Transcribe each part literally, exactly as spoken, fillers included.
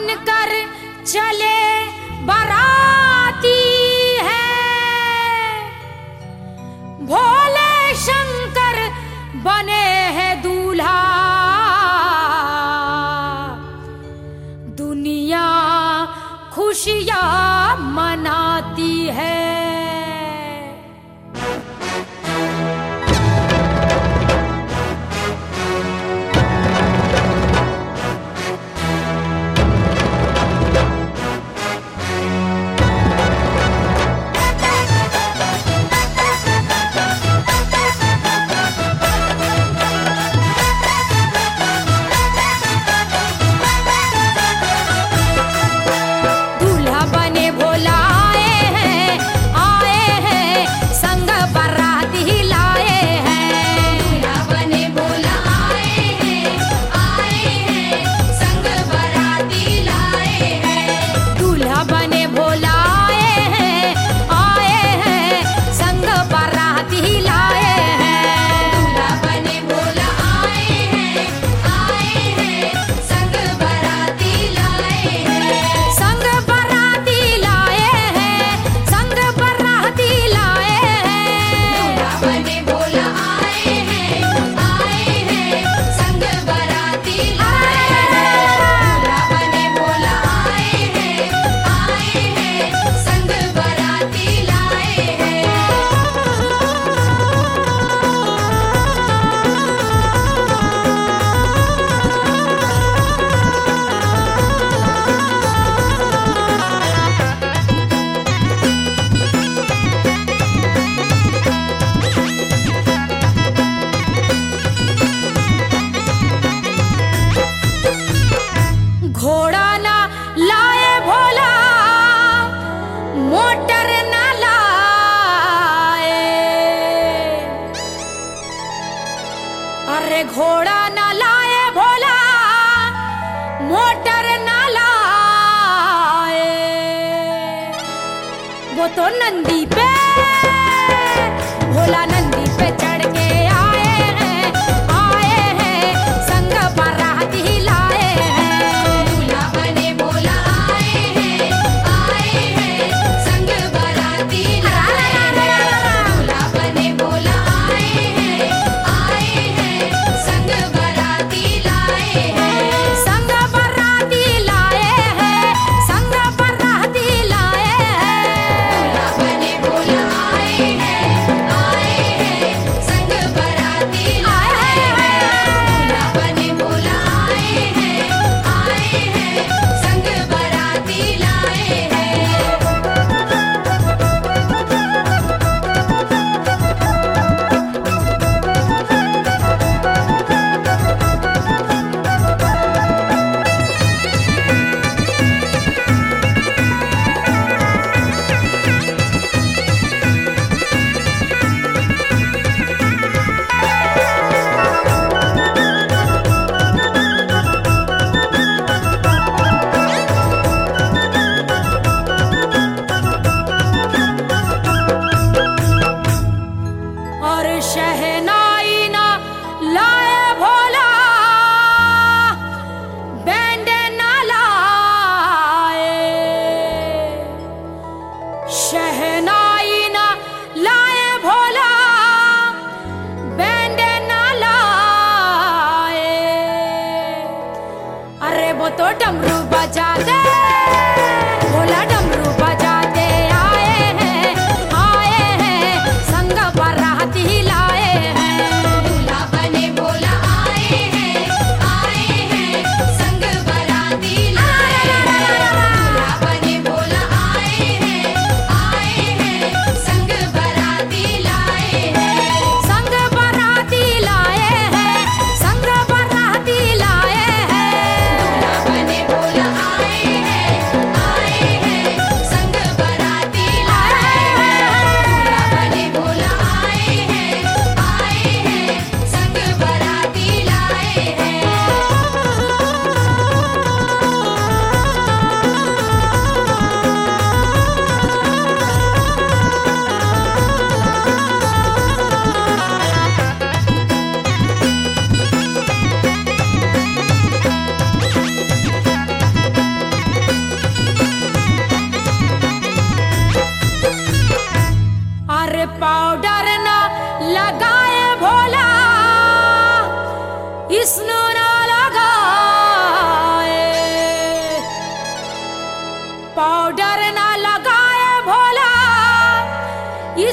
बनकर चले बाराती है, भोले शंकर बने हैं दूल्हा, दुनिया खुशियाँ मनाती है। घोड़ा ना लाए भोला, मोटर ना लाए, अरे घोड़ा ना लाए भोला, मोटर ना लाए, वो तो नंदी पे भोला नंदी पे चढ़ के आए हैं, आए हैं संग बाराती लाए हैं। दूल्हा बने भोला आए हैं, आए हैं संग बाराती लाए हैं। दूल्हा बने भोला आए हैं, आए हैं संग बाराती लाए हैं। संग बाराती लाए हैं, संग बाराती लाए हैं। दूल्हा बने भोला आए हैं, आए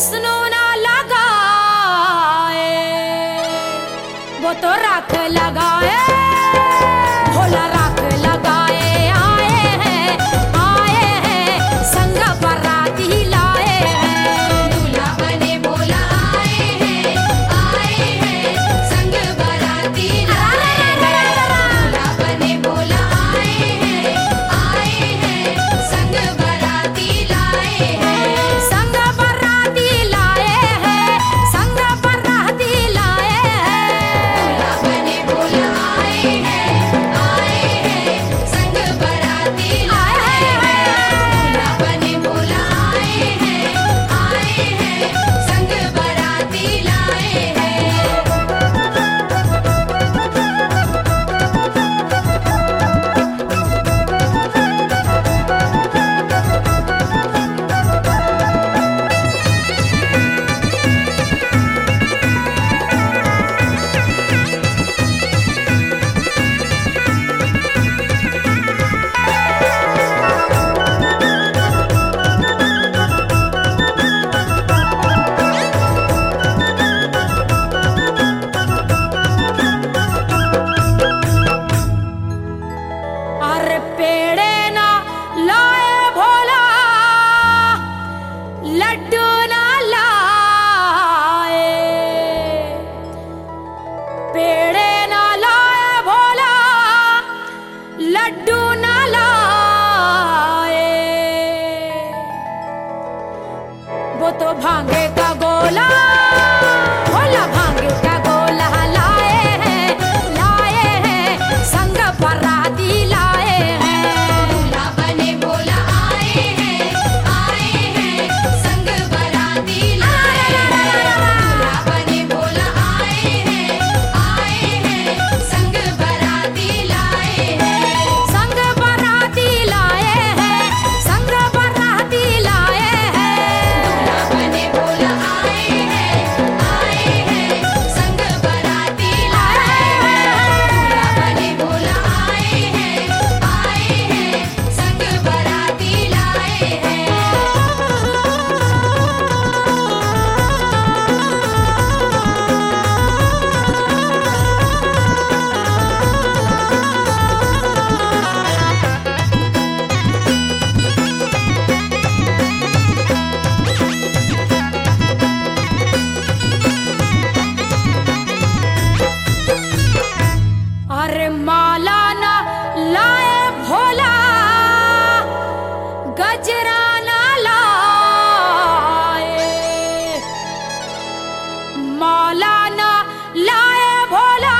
विष्णु ना लगाए वो तो राख लगाए भोला राख लगाए आए हैं आए हैं संग बराती लाए हैं दूल्हा बने भोला आए हैं आए हैं संग बराती लाए हैं दूल्हा बने भोला आए हैं आए हैं संग बराती लाए हैं संग बराती लाए हैं संग बराती लाए हैं दूल्हा बने भोला आए हैं आए हैं संग बराती लाए हैं दूल्हा बने भोला आए हैं आए हैं संग बराती लाए हैं अरे पेड़े ना लाए भोला लड्डू ना लाए पेड़े ना लाए भोला लड्डू ना लाए वो तो भांगे का गोला भोला भांगे का गोला लाए हैं लाए हैं संग बराती लाए हैं दूल्हा बने भोला आए हैं आए हैं संग बराती लाए हैं दूल्हा बने भोला आए हैं आए हैं संग बराती लाए हैं संग बराती लाए हैं संग बराती लाए हैं दूल्हा बने भोला आए हैं आए हैं संग बराती लाए हैं दूल्हा बने भोला आए हैं आए हैं संग बराती लाए हैं अरे माला ना लाए भोला गजरा ना लाए माला ना लाए भोला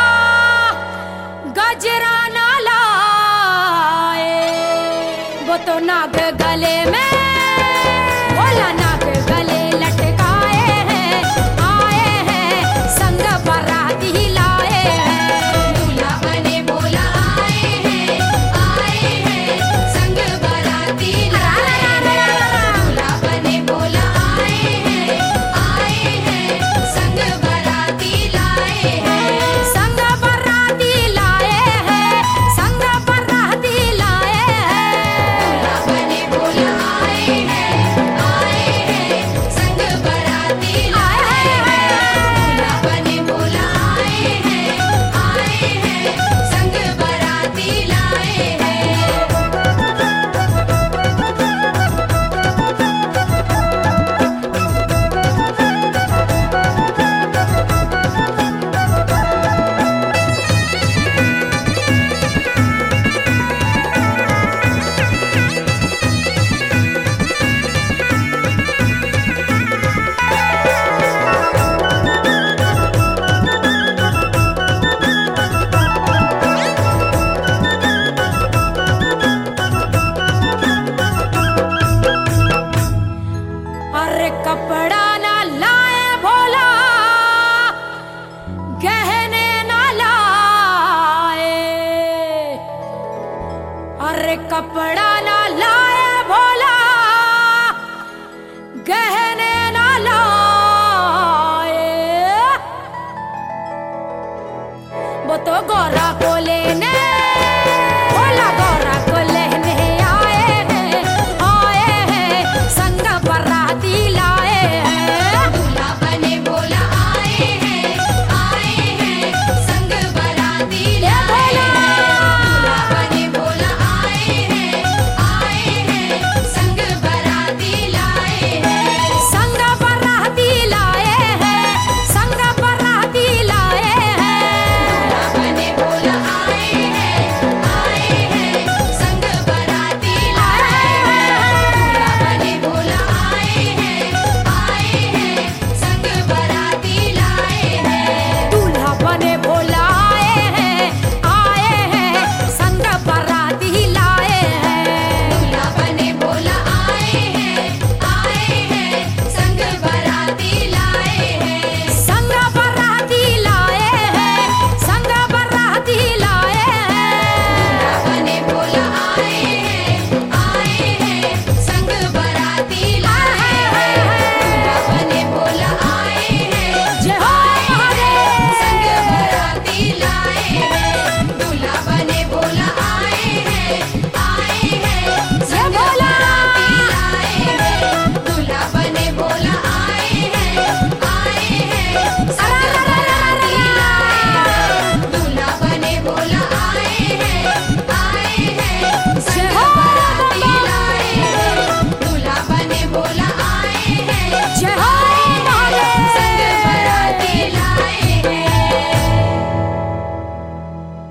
गजरा ना लाए वो तो नाग गले में भोला नाग गले लटकाए हैं आए हैं संग बराती लाए हैं दूल्हा बने भोला आए हैं आए हैं संग बराती लाए हैं दूल्हा बने भोला आए हैं आए हैं संग बराती लाए हैं संग बराती लाए हैं संग बराती लाए हैं दूल्हा बने भोला आए हैं आए हैं संग बराती लाए हैं दूल्हा बने भोला आए हैं आए हैं संग बराती लाए हैं अरे कपड़ा ना लाए भोला गहने ना लाए अरे कपड़ा ना लाए भोला गहने ना लाए वो तो गौरा को लेने